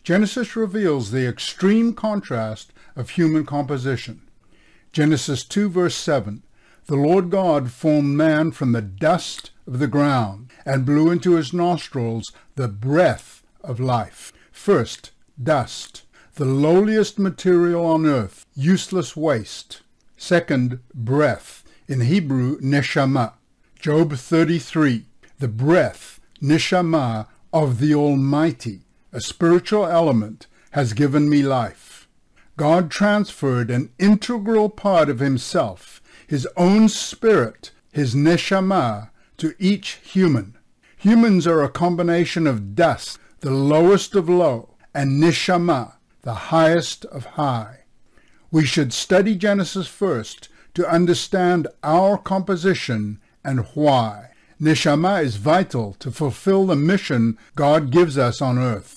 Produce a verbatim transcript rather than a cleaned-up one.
Genesis reveals the extreme contrast of human composition. Genesis two verse seven, "The Lord God formed man from the dust of the ground, and blew into his nostrils the breath of life." First, dust, the lowliest material on earth, useless waste. Second, breath, in Hebrew, neshama. Job thirty-three, the breath, neshama, of the Almighty, a spiritual element, has given me life. God transferred an integral part of himself, his own spirit, his neshama, to each human. Humans are a combination of dust, the lowest of low, and neshama, the highest of high. We should study Genesis first to understand our composition and why. Neshama is vital to fulfill the mission God gives us on earth.